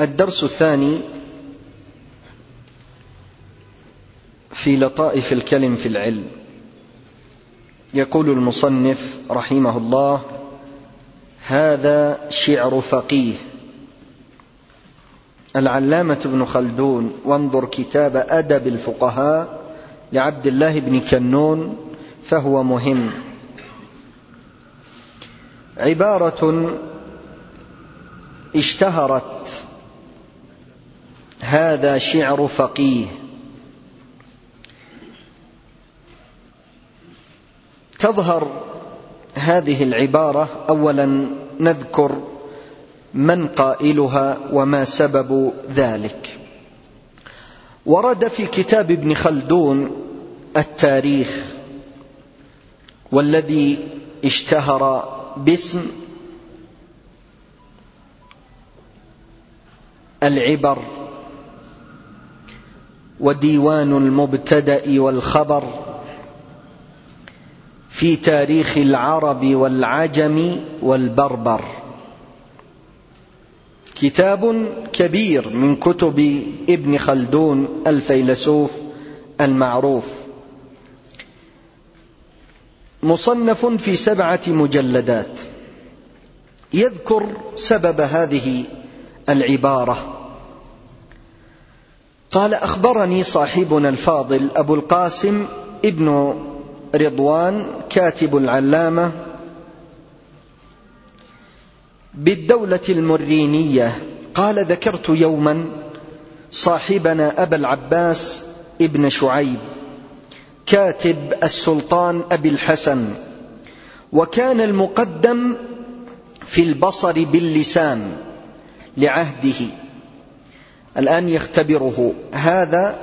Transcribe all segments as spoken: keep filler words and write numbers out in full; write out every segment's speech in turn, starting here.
الدرس الثاني في لطائف الكلم في العلم. يقول المصنف رحمه الله: هذا شعر فقيه العلامة ابن خلدون، وانظر كتاب أدب الفقهاء لعبد الله بن كنون فهو مهم. عبارة اشتهرت: هذا شعر فقيه. تظهر هذه العبارة، أولا نذكر من قائلها وما سبب ذلك. ورد في كتاب ابن خلدون التاريخ، والذي اشتهر باسم العبر وديوان المبتدأ والخبر في تاريخ العرب والعجم والبربر، كتاب كبير من كتب ابن خلدون الفيلسوف المعروف، مصنف في سبعة مجلدات. يذكر سبب هذه العبارة. قال: أخبرني صاحبنا الفاضل أبو القاسم ابن رضوان كاتب العلامة بالدولة المرينية، قال: ذكرت يوما صاحبنا أبا العباس ابن شعيب كاتب السلطان أبي الحسن، وكان المقدم في البصر باللسان لعهده. الآن يختبره هذا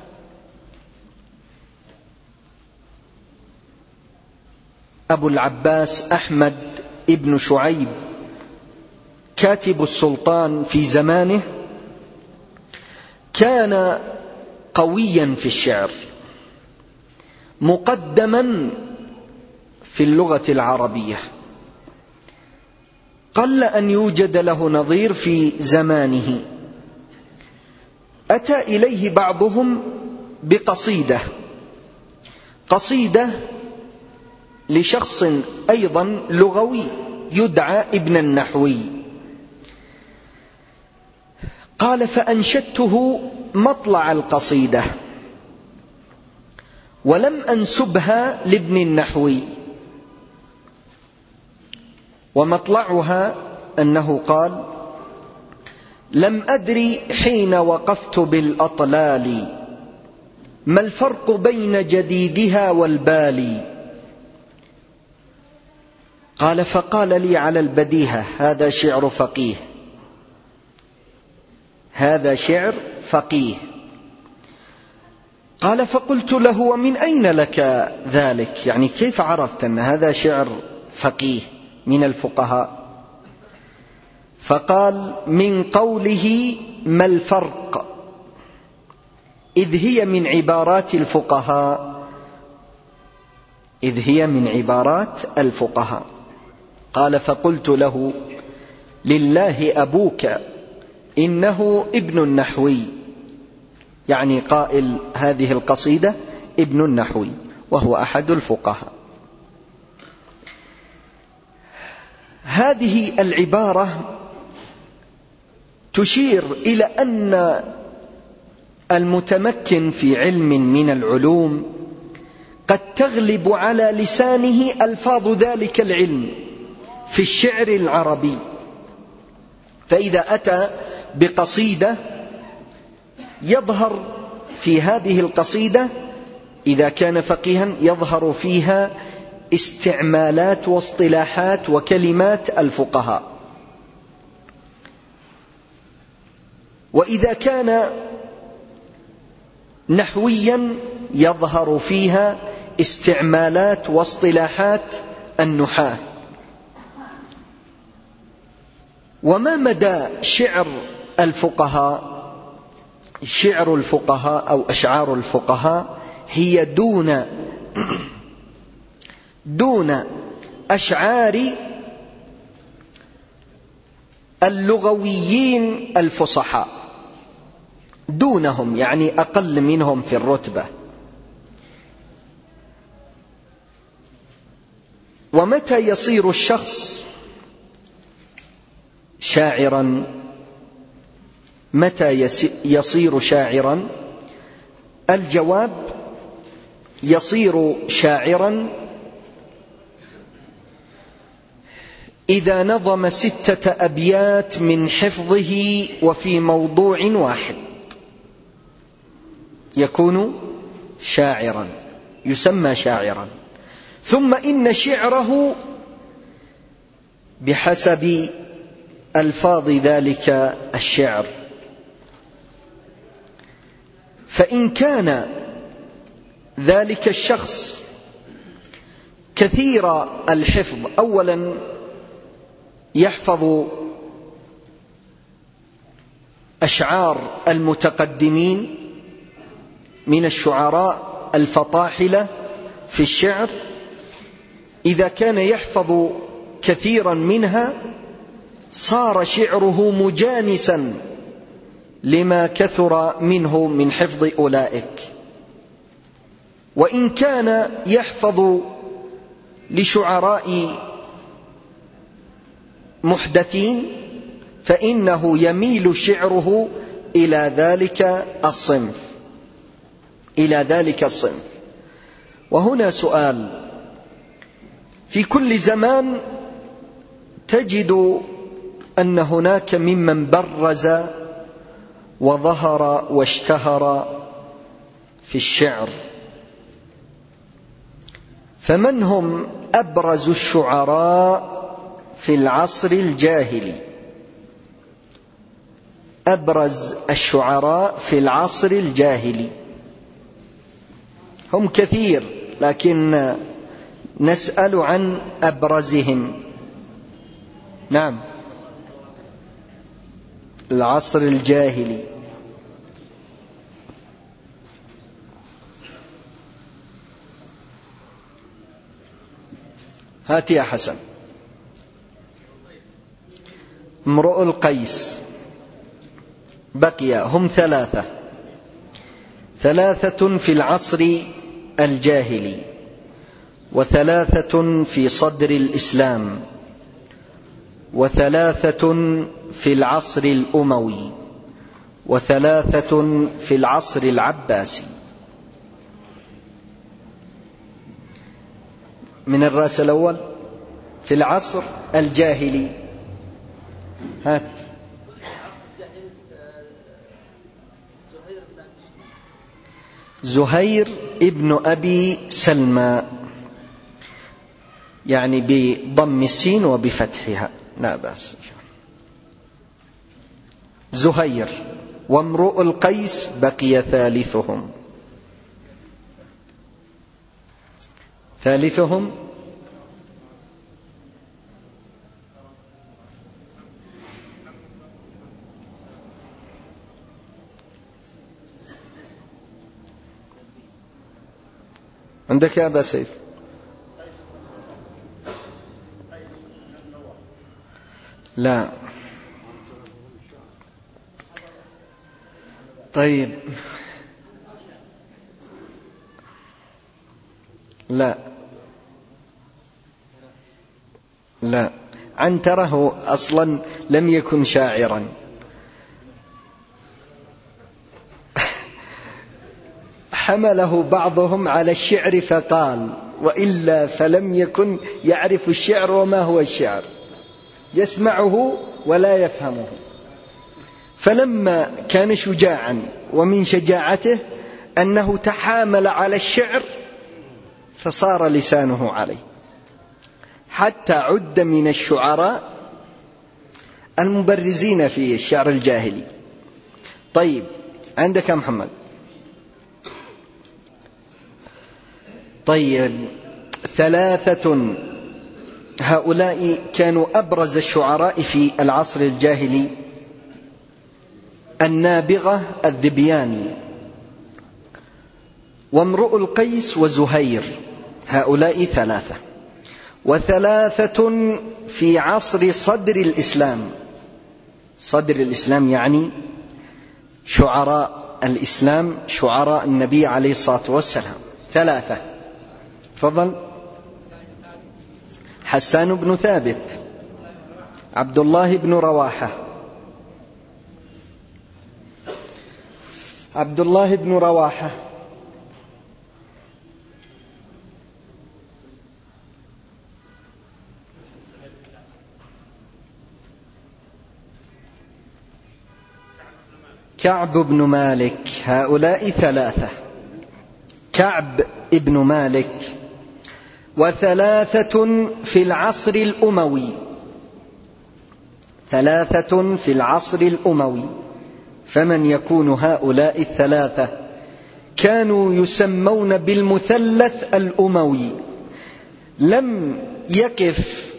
أبو العباس أحمد ابن شعيب كاتب السلطان في زمانه، كان قويا في الشعر، مقدما في اللغة العربية، قل أن يوجد له نظير في زمانه. أتى إليه بعضهم بقصيدة قصيدة لشخص أيضا لغوي يدعى ابن النحوي. قال: فأنشدته مطلع القصيدة ولم أنسبها لابن النحوي، ومطلعها أنه قال: لم أدري حين وقفت بالأطلال ما الفرق بين جديدها والبالي. قال: فقال لي على البديهة: هذا شعر فقيه، هذا شعر فقيه. قال: فقلت له: ومن أين لك ذلك؟ يعني كيف عرفت أن هذا شعر فقيه من الفقهاء؟ فقال: من قوله ما الفرق، إذ هي من عبارات الفقهاء، إذ هي من عبارات الفقهاء. قال: فقلت له: لله أبوك إنه ابن النحوي، يعني قائل هذه القصيدة ابن النحوي، وهو أحد الفقهاء. هذه العبارة تشير إلى أن المتمكن في علم من العلوم قد تغلب على لسانه ألفاظ ذلك العلم في الشعر العربي، فإذا أتى بقصيدة يظهر في هذه القصيدة، إذا كان فقيها، يظهر فيها استعمالات واصطلاحات وكلمات الفقهاء، وإذا كان نحويا يظهر فيها استعمالات واصطلاحات النحاة. وما مدى شعر الفقهاء؟ شعر الفقهاء أو أشعار الفقهاء هي دون دون أشعار اللغويين الفصحاء دونهم، يعني أقل منهم في الرتبة. ومتى يصير الشخص شاعرا؟ متى يصير شاعرا؟ الجواب: يصير شاعرا إذا نظم ستة أبيات من حفظه وفي موضوع واحد يكون شاعرا، يسمى شاعرا. ثم إن شعره بحسب ألفاظ ذلك الشعر، فإن كان ذلك الشخص كثير الحفظ، أولا يحفظ أشعار المتقدمين من الشعراء الفطاحلة في الشعر، إذا كان يحفظ كثيرا منها صار شعره مجانسا لما كثر منه من حفظ أولئك. وإن كان يحفظ لشعراء محدثين فإنه يميل شعره إلى ذلك الصنف إلى ذلك الصنف. وهنا سؤال: في كل زمان تجد أن هناك ممن برز وظهر واشتهر في الشعر، فمن هم أبرز الشعراء في العصر الجاهلي؟ أبرز الشعراء في العصر الجاهلي هم كثير، لكن نسأل عن أبرزهم. نعم، العصر الجاهلي. هات يا حسن. امرؤ القيس، بقي هم ثلاثة ثلاثة في العصر الجاهلي، وثلاثة في صدر الإسلام، وثلاثة في العصر الأموي، وثلاثة في العصر العباسي. من الرأس الأول في العصر الجاهلي، هات. زهير ابن أبي سلمى، يعني بضم السين وبفتحها لا بأس. زهير وامرؤ القيس بقي ثالثهم ثالثهم عندك يا أبا سيف؟ لا. طيب، لا لا، عنتره أصلا لم يكن شاعرا. حمله بعضهم على الشعر فقال: وإلا فلم يكن يعرف الشعر وما هو الشعر، يسمعه ولا يفهمه. فلما كان شجاعا، ومن شجاعته أنه تحامل على الشعر فصار لسانه عليه، حتى عد من الشعراء المبرزين في الشعر الجاهلي. طيب، عندك يا محمد؟ طيب، ثلاثة هؤلاء كانوا أبرز الشعراء في العصر الجاهلي: النابغة الذبياني، وامرؤ القيس، وزهير. هؤلاء ثلاثة. وثلاثة في عصر صدر الإسلام: صدر الإسلام يعني شعراء الإسلام، شعراء النبي عليه الصلاة والسلام. ثلاثة. تفضل. حسان بن ثابت، عبد الله بن رواحة، عبد الله بن رواحة، كعب بن مالك. هؤلاء ثلاثة. كعب بن مالك. وثلاثة في العصر الأموي، ثلاثة في العصر الأموي. فمن يكون هؤلاء الثلاثة؟ كانوا يسمون بالمثلث الأموي. لم يقف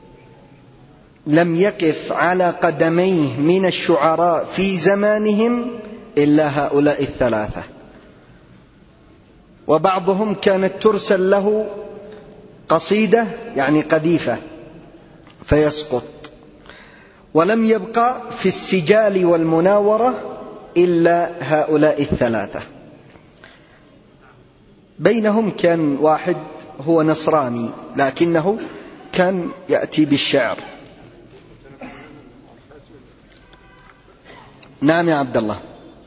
لم يقف على قدميه من الشعراء في زمانهم إلا هؤلاء الثلاثة، وبعضهم كانت ترسل له قصيدة يعني قذيفة فيسقط. ولم يبقى في السجال والمناورة إلا هؤلاء الثلاثة. بينهم كان واحد هو نصراني لكنه كان يأتي بالشعر. نعم يا عبد الله.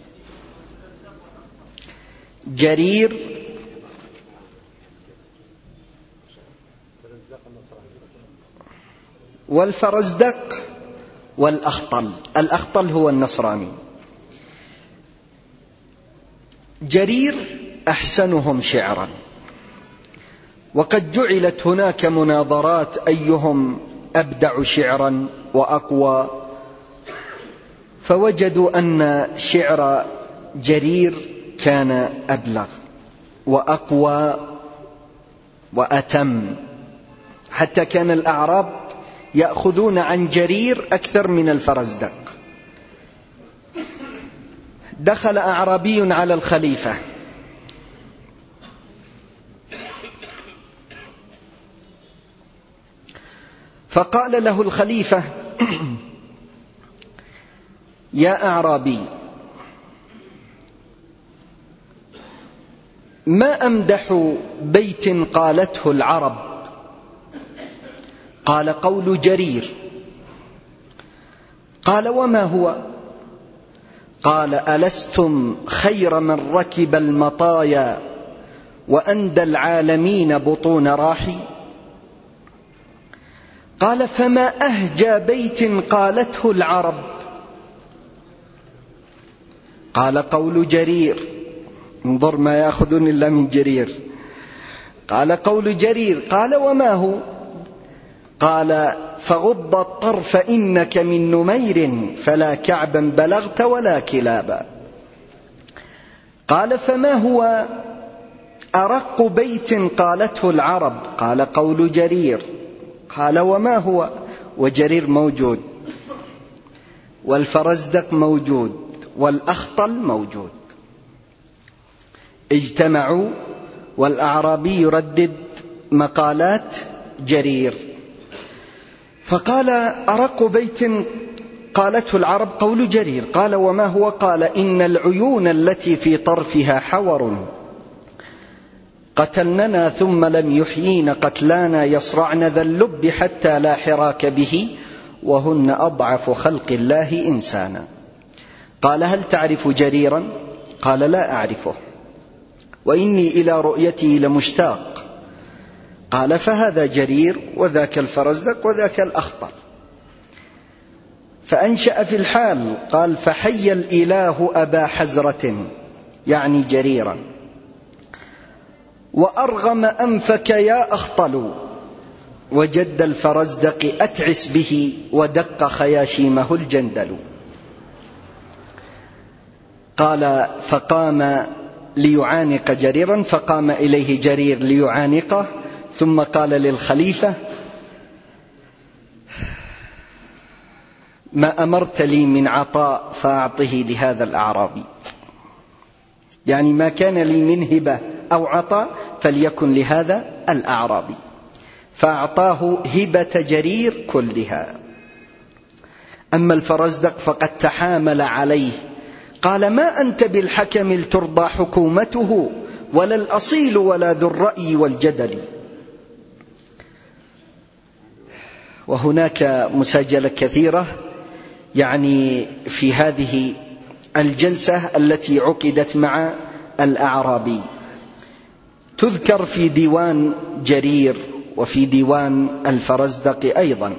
جرير والفرزدق والأخطل. الأخطل هو النصراني. جرير أحسنهم شعرا، وقد جعلت هناك مناظرات أيهم أبدع شعرا وأقوى، فوجدوا أن شعر جرير كان أبلغ وأقوى وأتم، حتى كان الأعراب يأخذون عن جرير أكثر من الفرزدق. دخل أعرابي على الخليفة فقال له الخليفة: يا أعرابي، ما أمدح بيت قالته العرب؟ قال: قول جرير. قال: وما هو؟ قال: ألستم خير من ركب المطايا وأندى العالمين بطون راحي؟ قال: فما أهجى بيت قالته العرب؟ قال: قول جرير. انظر ما يأخذون إلا من جرير. قال: قول جرير. قال: وما هو؟ قال: فغض الطرف إنك من نمير فلا كعبا بلغت ولا كلابا. قال: فما هو أرق بيت قالته العرب؟ قال: قول جرير. قال: وما هو؟ وجرير موجود، والفرزدق موجود، والأخطل موجود. اجتمعوا والأعرابي يردد مقالات جرير، فقال: أرق بيت قالته العرب قول جرير. قال: وما هو؟ قال: إن العيون التي في طرفها حور قتلننا ثم لم يحيين قتلانا يصرعن ذا اللب حتى لا حراك به وهن أضعف خلق الله إنسانا. قال: هل تعرف جريرا؟ قال: لا أعرفه، وإني إلى رؤيته لمشتاق. قال: فهذا جرير وذاك الفرزدق وذاك الأخطل. فأنشأ في الحال قال: فحي الإله أبا حزرة، يعني جريرا، وأرغم أنفك يا أخطل، وجد الفرزدق أتعس به ودق خياشيمه الجندل. قال: فقام ليعانق جريرا، فقام إليه جرير ليعانقه، ثم قال للخليفة: ما أمرت لي من عطاء فأعطه لهذا الأعرابي، يعني ما كان لي من هبة أو عطاء فليكن لهذا الأعرابي. فأعطاه هبة جرير كلها. أما الفرزدق فقد تحامل عليه، قال: ما أنت بالحكم لترضى حكومته، ولا الأصيل ولا ذو الرأي والجدل. وهناك مساجلة كثيرة يعني في هذه الجلسة التي عقدت مع الأعرابي، تذكر في ديوان جرير وفي ديوان الفرزدق أيضا.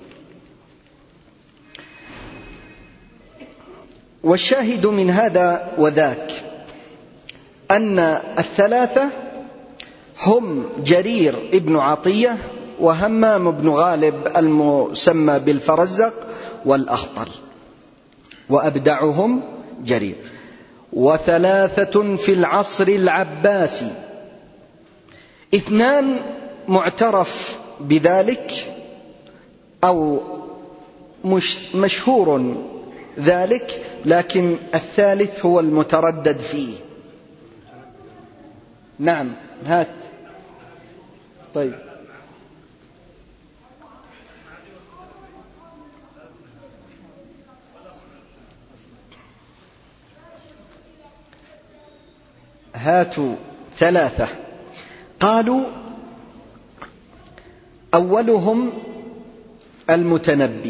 والشاهد من هذا وذاك أن الثلاثة هم جرير ابن عطية وهمام بن غالب المسمى بالفرزدق والأخطل، وأبدعهم جرير. وثلاثة في العصر العباسي، اثنان معترف بذلك أو مش مشهور ذلك، لكن الثالث هو المتردد فيه. نعم، هات. طيب، هاتوا ثلاثة. قالوا: أولهم المتنبي،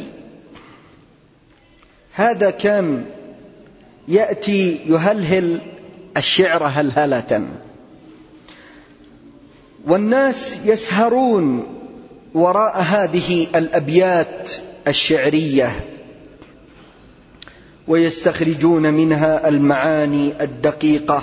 هذا كان يأتي يهلهل الشعر هلهلة، والناس يسهرون وراء هذه الأبيات الشعرية ويستخرجون منها المعاني الدقيقة،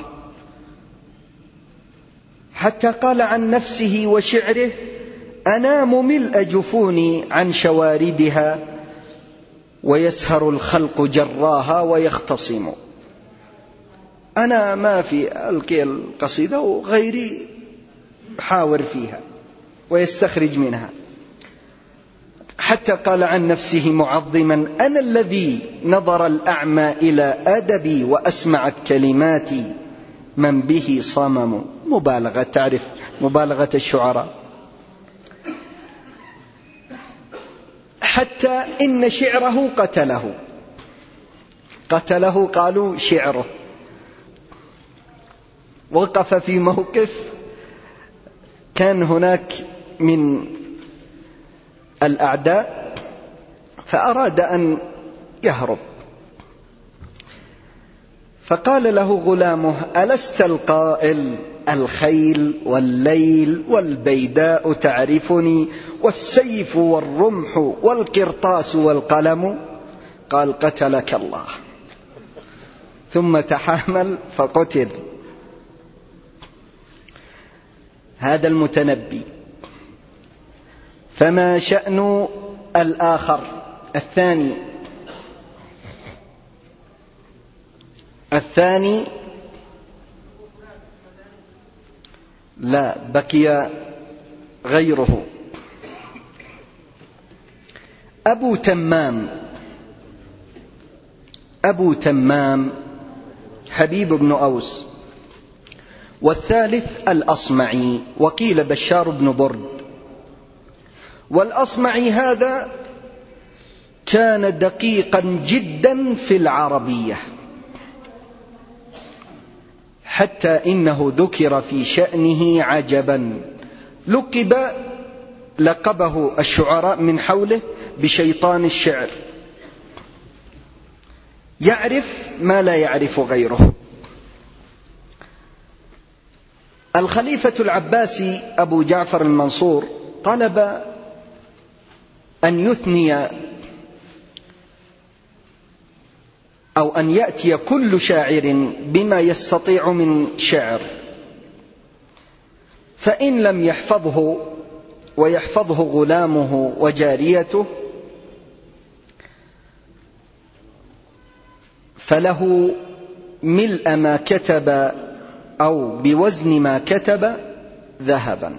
حتى قال عن نفسه وشعره: أنام ملء جفوني عن شواردها، ويسهر الخلق جراها ويختصم. أنا ما في ألقي القصيدة وغيري حاور فيها ويستخرج منها، حتى قال عن نفسه معظما: أنا الذي نظر الأعمى إلى أدبي، وأسمعت كلماتي من به صمم. مبالغة، تعرف مبالغة الشعراء. حتى إن شعره قتله قتله قالوا شعره. وقف في موقف، كان هناك من الأعداء فأراد أن يهرب، فقال له غلامه: ألست القائل الخيل والليل والبيداء تعرفني، والسيف والرمح والقرطاس والقلم؟ قال: قتلك الله. ثم تحامل فقتل. هذا المتنبي. فما شأن الآخر الثاني؟ الثاني لا، بقي غيره. أبو تمام أبو تمام حبيب بن أوس. والثالث الأصمعي، وقيل بشار بن برد. والأصمعي هذا كان دقيقا جدا في العربية، حتى إنه ذكر في شأنه عجبا، لقب لقبه الشعراء من حوله بشيطان الشعر، يعرف ما لا يعرف غيره. الخليفة العباسي أبو جعفر المنصور طلب أن يثني أو أن يأتي كل شاعر بما يستطيع من شعر، فإن لم يحفظه ويحفظه غلامه وجاريته فله ملء ما كتب أو بوزن ما كتب ذهبا.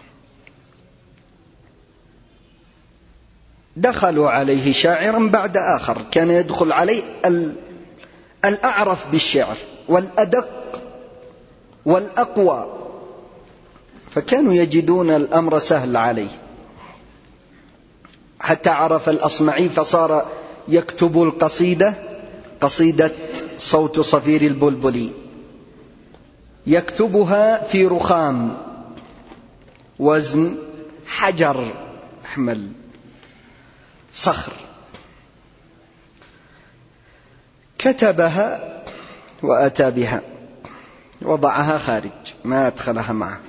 دخلوا عليه شاعرا بعد آخر، كان يدخل عليه الأعرف بالشعر والأدق والأقوى، فكانوا يجدون الأمر سهل عليه، حتى عرف الأصمعي فصار يكتب القصيدة، قصيدة صوت صفير البلبل، يكتبها في رخام وزن حجر أحمل صخر، كتبها وأتى بها وضعها خارج، ما أدخلها معه.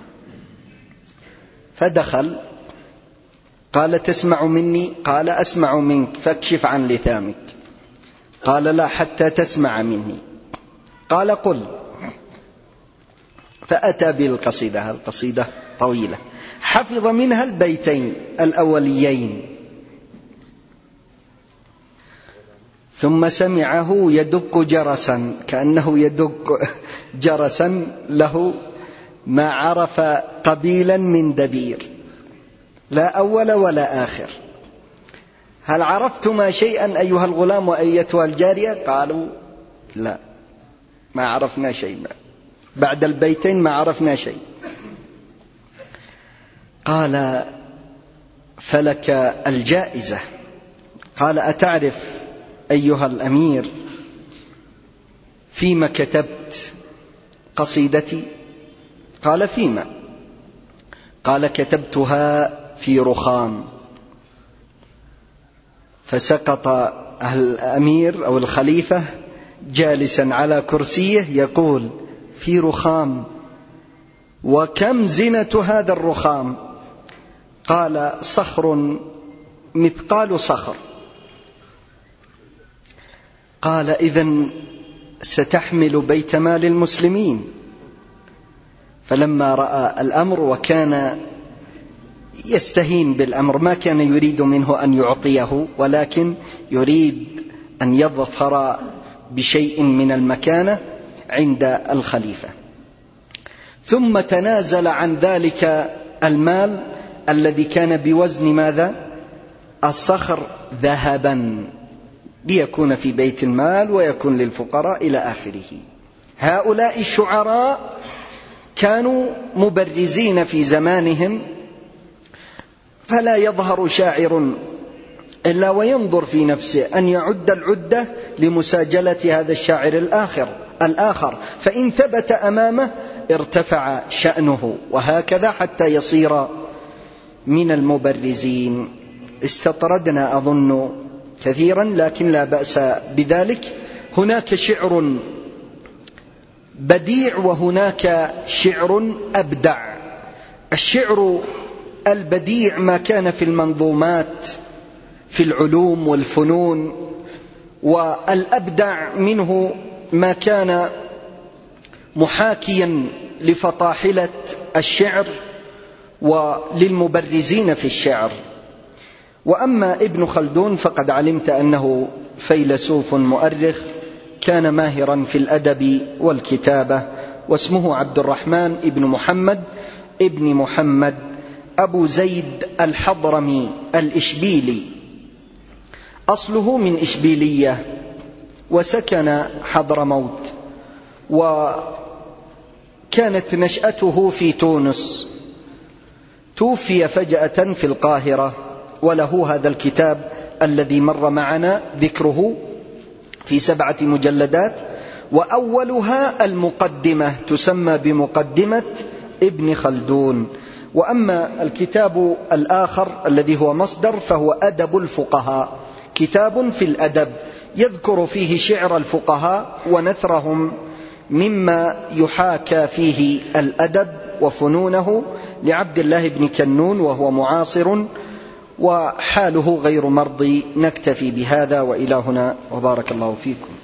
فدخل قال: تسمع مني؟ قال: أسمع منك، فاكشف عن لثامك. قال: لا حتى تسمع مني. قال: قل. فأتى بالقصيدة، القصيدة طويلة، حفظ منها البيتين الأوليين، ثم سمعه يدق جرسا، كأنه يدق جرسا له ما عرف قبيلا من دبير، لا أول ولا آخر. هل عرفتما شيئا أيها الغلام وأيتها الجارية؟ قالوا: لا، ما عرفنا شيئا، بعد البيتين ما عرفنا شيء. قال: فلك الجائزة. قال: أتعرف أيها الأمير فيما كتبت قصيدتي؟ قال: فيما؟ قال: كتبتها في رخام. فسقط الأمير أو الخليفة جالسا على كرسيه يقول: في رخام، وكم زنة هذا الرخام؟ قال: صخر مثقال صخر. قال: إذن ستحمل بيت مال المسلمين. فلما رأى الأمر وكان يستهين بالأمر، ما كان يريد منه أن يعطيه، ولكن يريد أن يظفر بشيء من المكانة عند الخليفة. ثم تنازل عن ذلك المال الذي كان بوزن ماذا؟ الصخر ذهبا، ليكون في بيت المال ويكون للفقراء إلى آخره. هؤلاء الشعراء كانوا مبرزين في زمانهم، فلا يظهر شاعر إلا وينظر في نفسه أن يعد العدة لمساجلة هذا الشاعر الآخر الآخر فإن ثبت أمامه ارتفع شأنه، وهكذا حتى يصير من المبرزين. استطردنا أظن كثيرا، لكن لا بأس بذلك. هناك شعر بديع وهناك شعر أبدع. الشعر البديع ما كان في المنظومات في العلوم والفنون، والأبدع منه ما كان محاكيا لفطاحلة الشعر وللمبرزين في الشعر. وأما ابن خلدون فقد علمت أنه فيلسوف مؤرخ، كان ماهرا في الأدب والكتابة، واسمه عبد الرحمن ابن محمد ابن محمد أبو زيد الحضرمي الإشبيلي، أصله من إشبيلية وسكن حضرموت، وكانت نشأته في تونس. توفي فجأة في القاهرة، وله هذا الكتاب الذي مر معنا ذكره في سبعة مجلدات، وأولها المقدمة تسمى بمقدمة ابن خلدون. وأما الكتاب الآخر الذي هو مصدر فهو أدب الفقهاء، كتاب في الأدب يذكر فيه شعر الفقهاء ونثرهم مما يحاكى فيه الأدب وفنونه، لعبد الله بن كنون، وهو معاصر وحاله غير مرضي. نكتفي بهذا وإلى هنا، وبارك الله فيكم.